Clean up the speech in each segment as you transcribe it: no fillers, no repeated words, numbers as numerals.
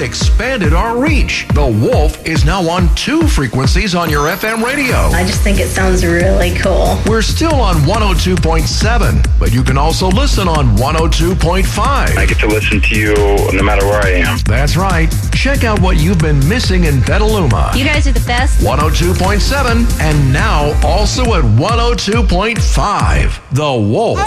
expanded our reach. The Wolf is now on 2 frequencies on your FM radio. I just think it sounds really cool. We're still on 102.7, but you can also listen on 102.5. I get to listen to you no matter where I am. That's right. Check out what you've been missing in Petaluma. You guys are the best. 102.7 and now also at 102.5. The Wolf.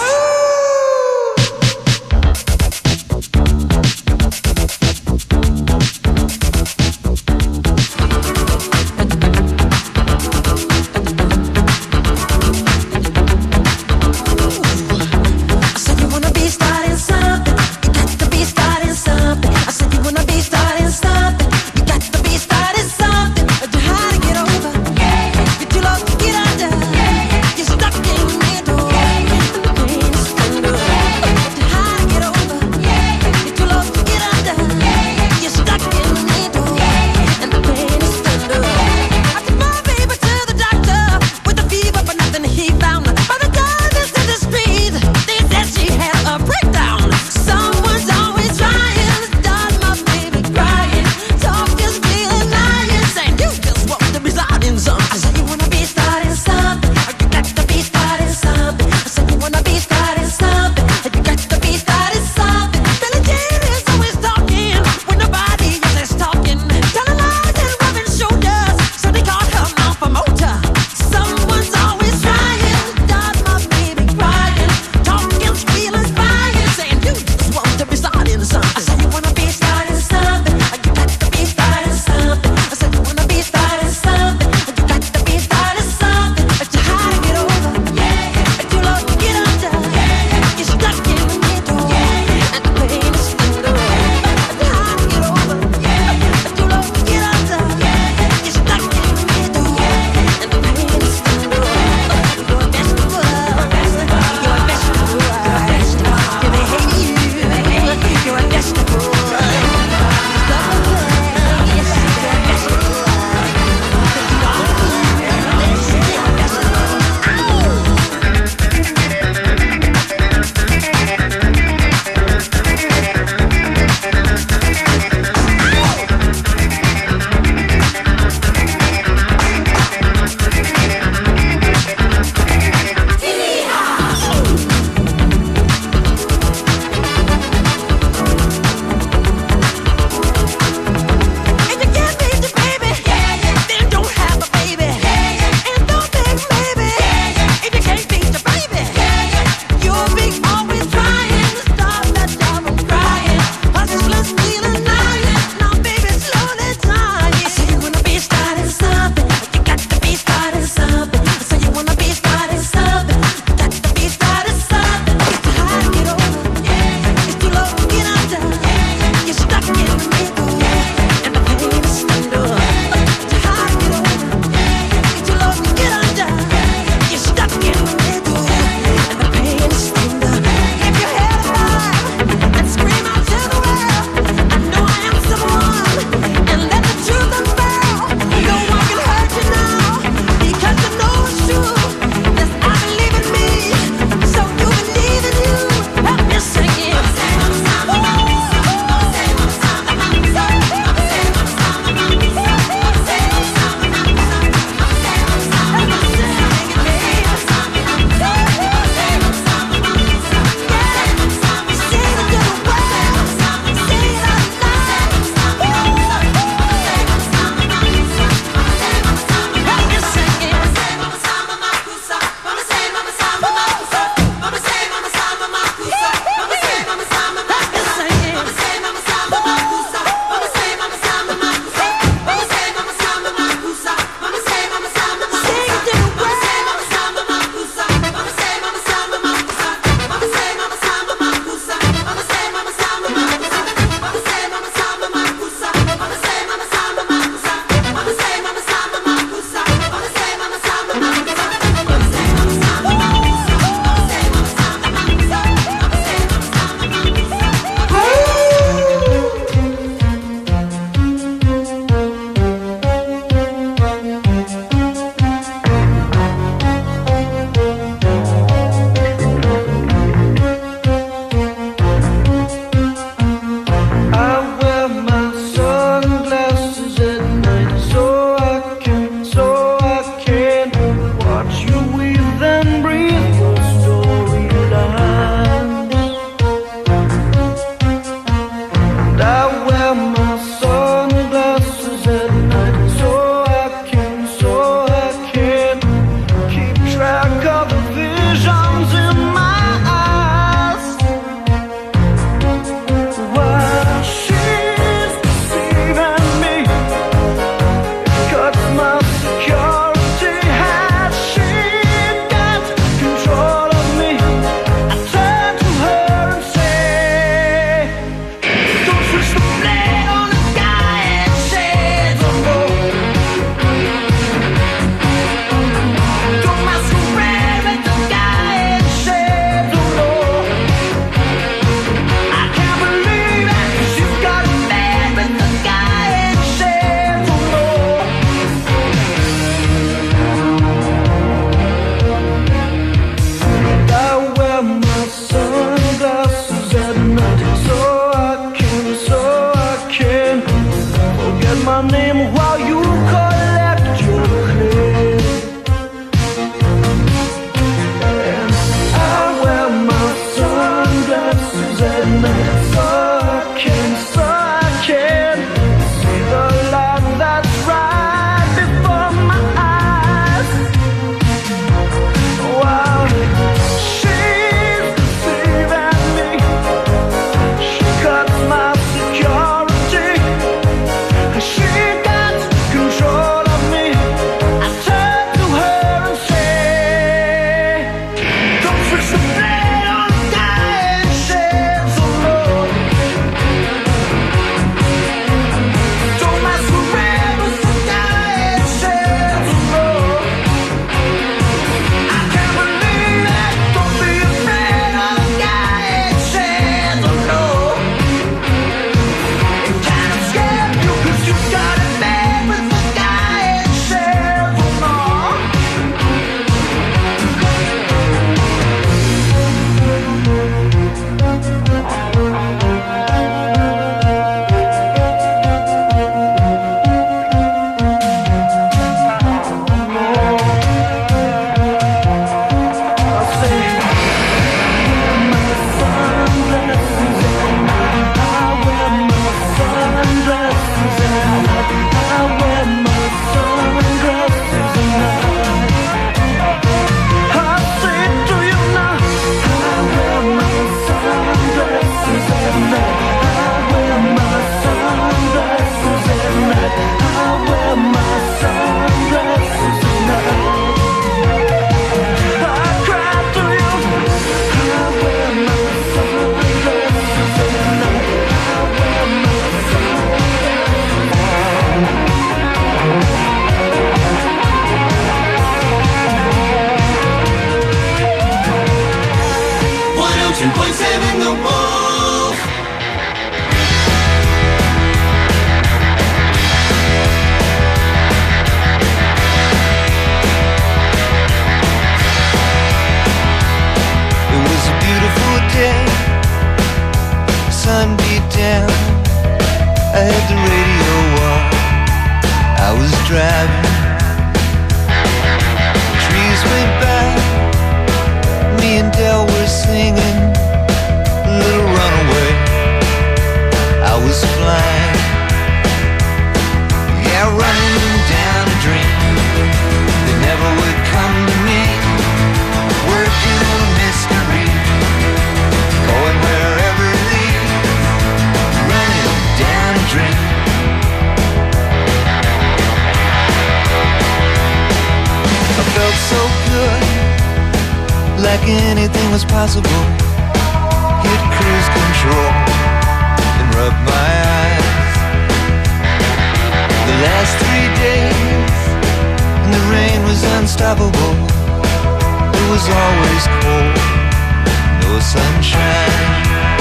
like anything was possible. Hit cruise control and rub my eyes. The last 3 days and the rain was unstoppable. It was always cold, no sunshine.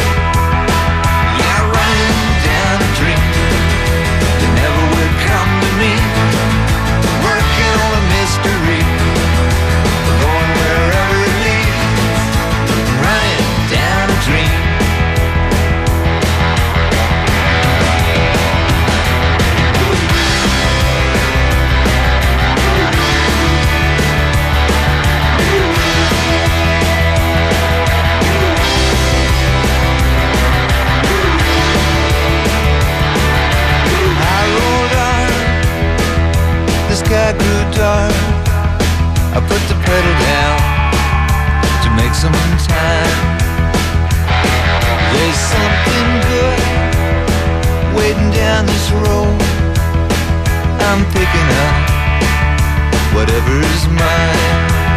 Yeah, running down a dream that never would come to me. Working on a mystery, going wherever it leads. Running down a dream. Sky grew dark. I put the pedal down to make some time. There's something good waiting down this road. I'm picking up whatever's mine.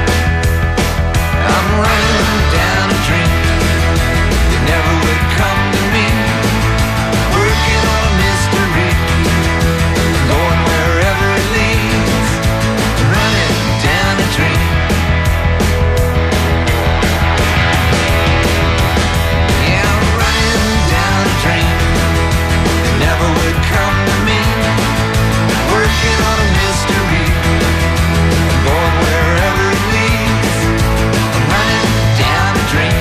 I'm running down a dream that never would come to me. Working on a mystery, going wherever it leads. Running down a dream. Yeah, I'm running down a dream that never would come to me. Working on a mystery, going wherever it leads. I'm running down a dream.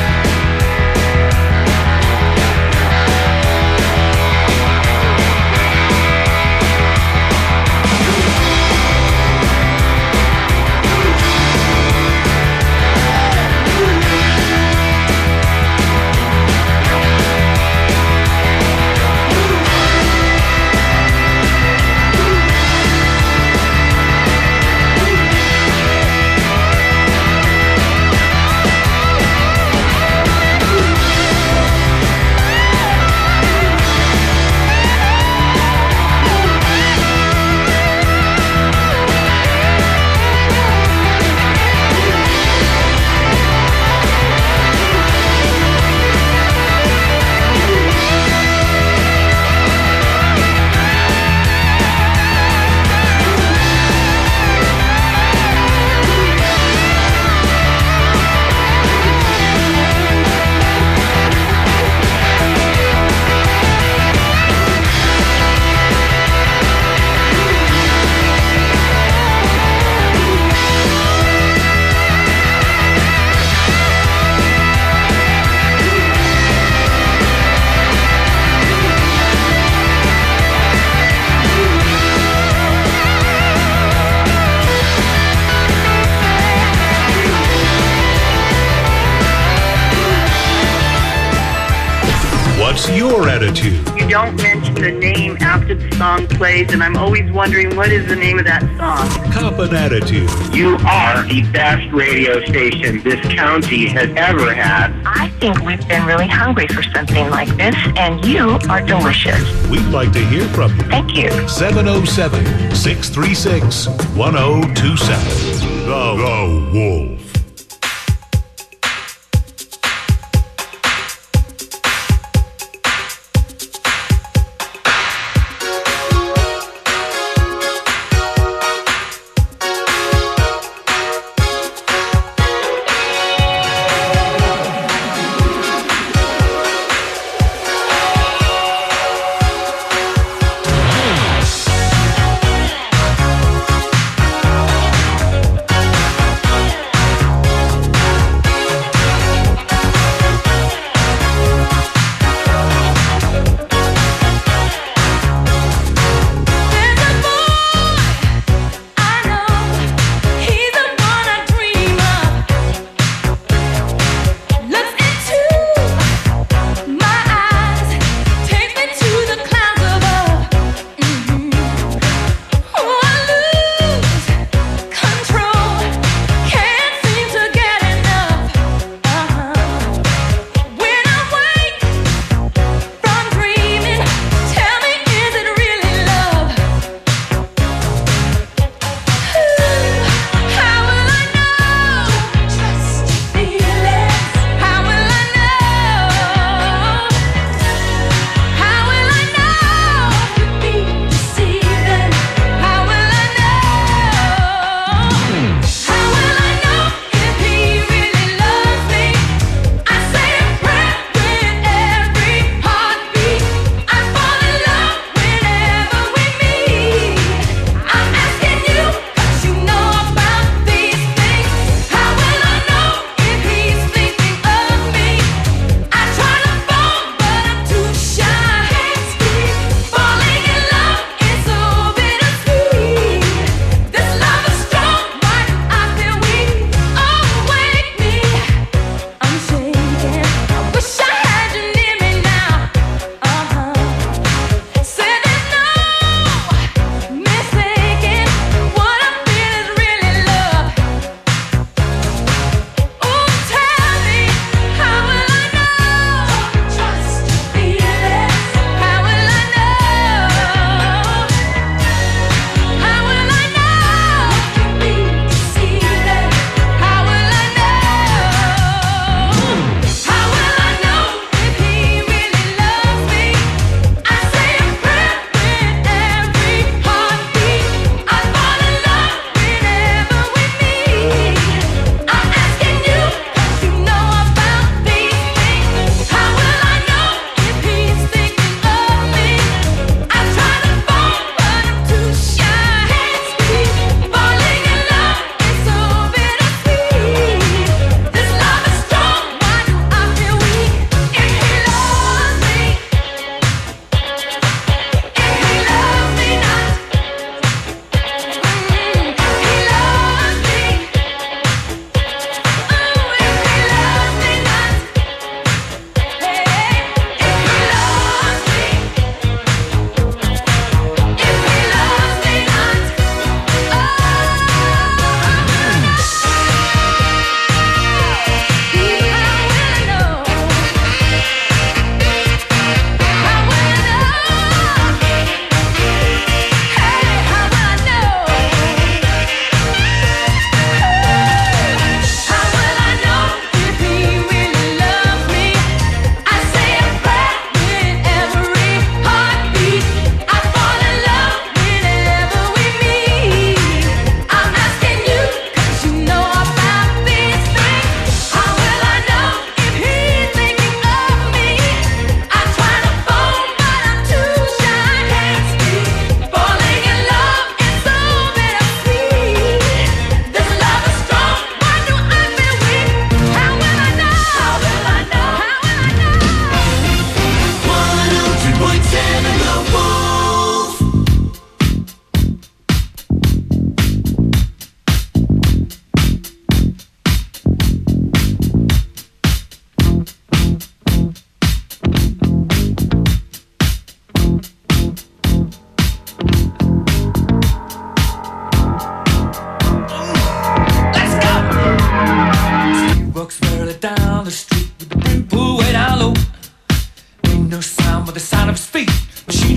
What's your attitude? You don't mention the name after the song plays, and I'm always wondering what is the name of that song. Cop an attitude. You are the best radio station this county has ever had. I think we've been really hungry for something like this, and you are delicious. We'd like to hear from you. Thank you. 707-636-1027. The Wolf.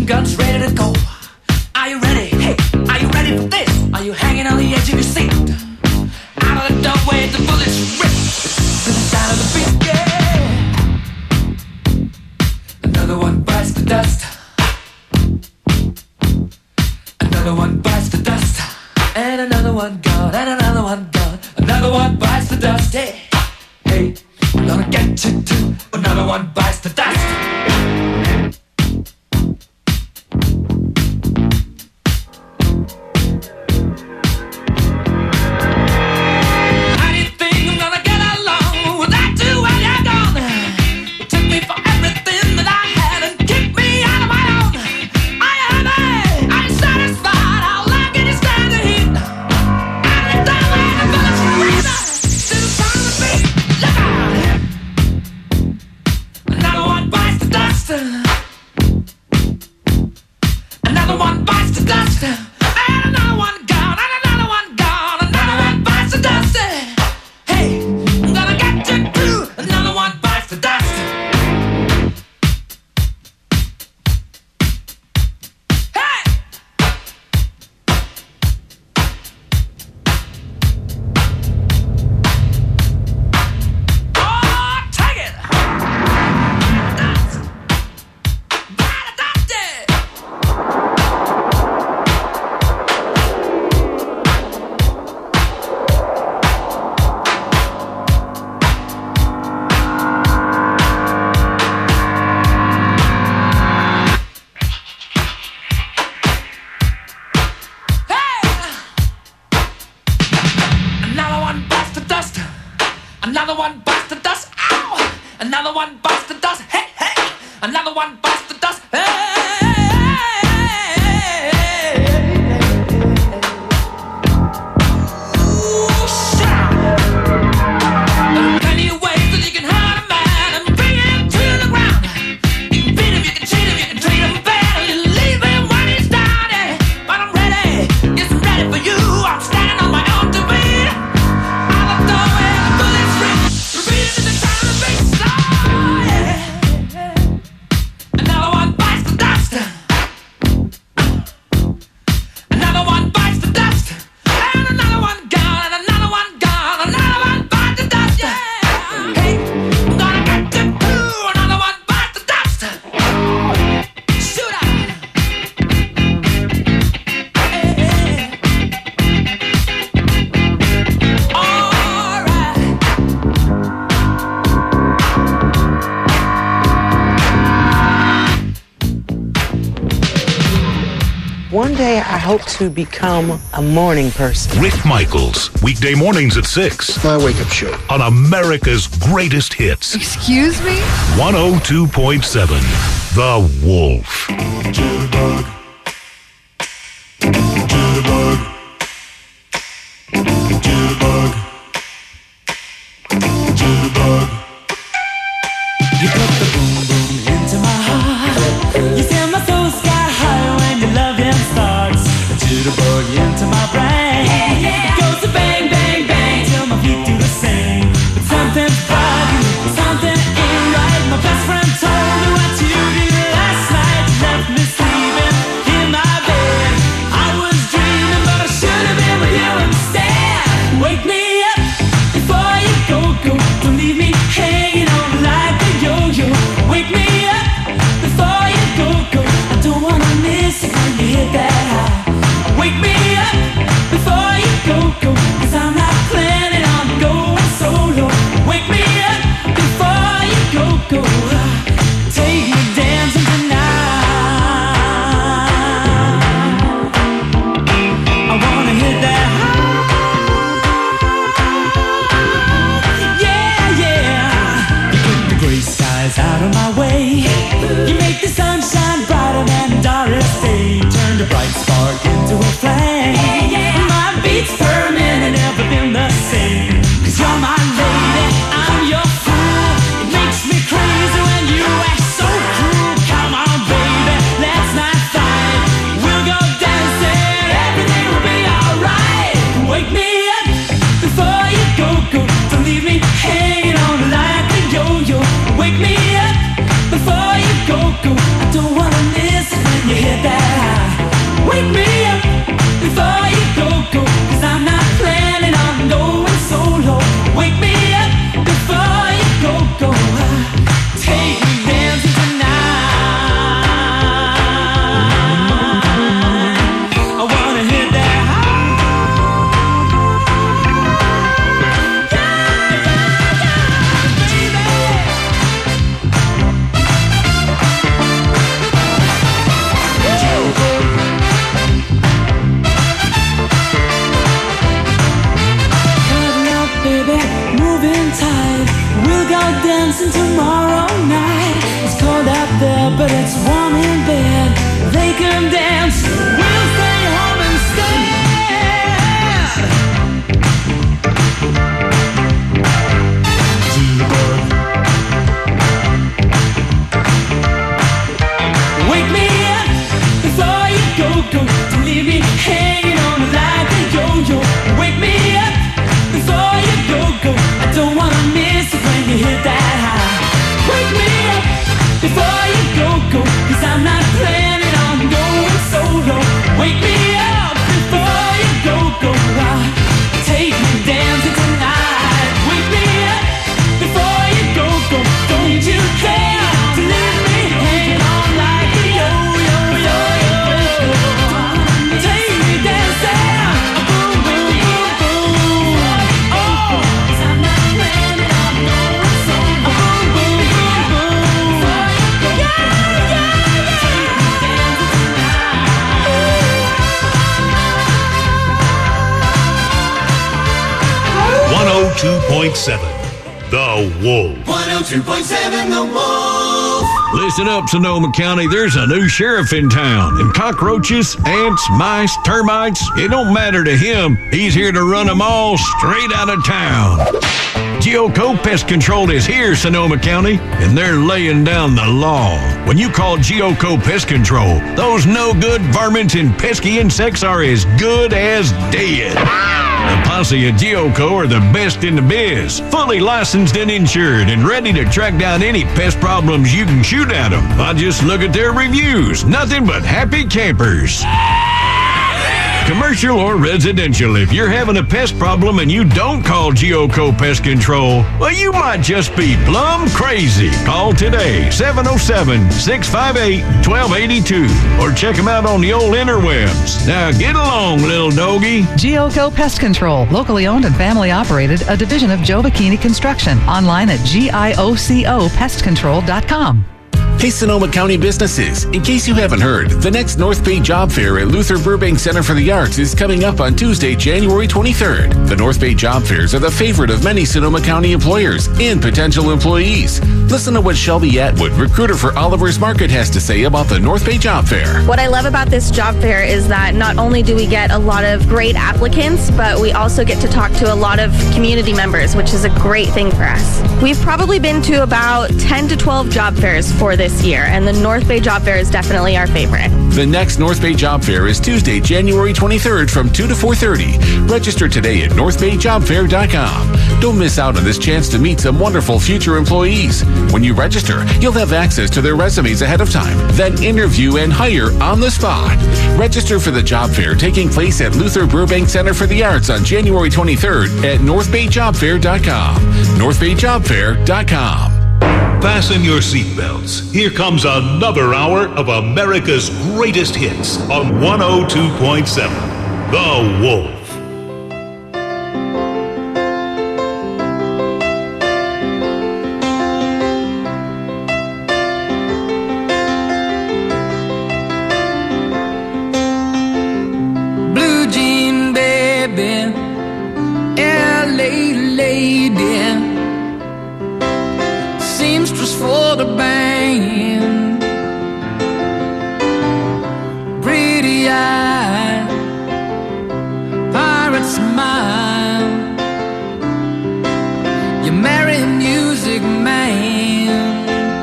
guns ready to go. Are you ready? Hey, are you ready for this? Are you hanging on the edge of your seat? Out of the doorway, the bullets rip to the sound of the beat. Yeah. Another one bites the dust. Another one bites the dust. And another one gone. And another one gone. Another one bites the dust. Hey, hey, I'm gonna get you too. Another one bites the dust. Another one bites the dust. Ow! Another one bites the dust. Hey, hey! Another one bites the dust. Hey! One day I hope to become a morning person. Rick Michaels, weekday mornings at 6. My wake-up show. On America's greatest hits. Excuse me? 102.7, The Wolf. Jitterbug. Jitterbug. Jitterbug. Jitterbug. You put the boom boom into my heart. You send my soul sky high when your loving starts. A jitterbug into my brain. It goes to bang bang bang till my feet do the same. But something's bugging, something ain't right. My best friend told me what you did last night. You left me sleeping in my bed. I was dreaming, but I should have been with you instead. Wake me up before you go. Don't leave me hanging on like a yo-yo. Wake me up before you go. I don't wanna miss it when you hit that high. Wake me up before you go. 'Cause I'm not planning on going solo. Wake me up before you go. Take me dancing tonight. I wanna hit that high. Yeah, yeah. You put the gray skies out of my way. You make the sunshine brighter than Doris Day. Turn the bright spark into a flame. My beats per minute never been the same. 'Cause you're my lady, I'm your fool. It makes me crazy when you act so cruel. Come on, baby, let's not fight. We'll go dancing, everything will be alright. Wake me up before you go. Don't leave me hanging on like a yo-yo. Wake me up before you go. I don't wanna miss it when you tomorrow night. It's cold out there, but it's warm in bed. They can dance, we'll stay home instead. Wake me up before you go. Don't leave me hanging on like a yo-yo. Wake me up before you go. I don't wanna miss it when you hit that high. Wake me up before you go. Cause I'm not planning on going solo. Wake me up before you go. Take me dancing tonight. Wake me up before you go. Don't you care to leave me hanging on like a yo-yo. Take me dancing, boom, boom, boom, boom. Oh, 'cause I'm not planning on going solo. Boom, boom, boom, boom. Yeah. Take me dancing tonight. 102.7 The Wolf. 102.7 The Wolf. Listen up, Sonoma County. There's a new sheriff in town, and cockroaches, ants, mice, termites, it don't matter to him. He's here to run them all straight out of town. Geoco Pest Control is here, Sonoma County, and they're laying down the law. When you call Geoco Pest Control, those no-good varmints and pesky insects are as good as dead. The posse at Geoco are the best in the biz, fully licensed and insured, and ready to track down any pest problems you can shoot at them. I just look at their reviews. Nothing but happy campers. Commercial or residential, if you're having a pest problem and you don't call Geoco Pest Control, well, you might just be plumb crazy. Call today, 707-658-1282, or check them out on the old interwebs. Now get along, little doggy. Geoco Pest Control, locally owned and family operated, a division of Joe Bikini Construction. Online at giocopestcontrol.com. Hey, Sonoma County businesses. In case you haven't heard, the next North Bay Job Fair at Luther Burbank Center for the Arts is coming up on Tuesday, January 23rd. The North Bay Job Fairs are the favorite of many Sonoma County employers and potential employees. Listen to what Shelby Atwood, recruiter for Oliver's Market, has to say about the North Bay Job Fair. What I love about this job fair is that not only do we get a lot of great applicants, but we also get to talk to a lot of community members, which is a great thing for us. We've probably been to about 10 to 12 job fairs for this year, and the North Bay Job Fair is definitely our favorite. The next North Bay Job Fair is Tuesday, January 23rd from 2 to 4:30. Register today at northbayjobfair.com. Don't miss out on this chance to meet some wonderful future employees. When you register, you'll have access to their resumes ahead of time, then interview and hire on the spot. Register for the job fair taking place at Luther Burbank Center for the Arts on January 23rd at northbayjobfair.com. northbayjobfair.com. Fasten your seatbelts. Here comes another hour of America's greatest hits on 102.7 The Wolf. Blue jean baby, LA lady, seamstress for the band, pretty eye, pirate smile, you marry a music man,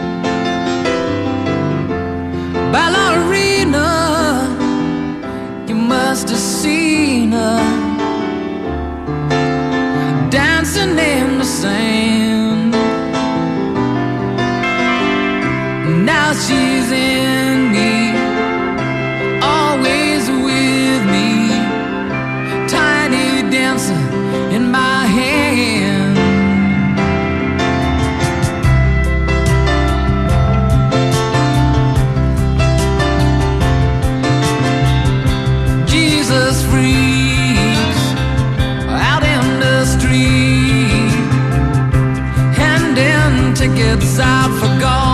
ballerina, you must have seen her dancing in the sand. Now she's in me, always with me, tiny dancer in my hand. Jesus freaks out in the street, handing tickets out for God.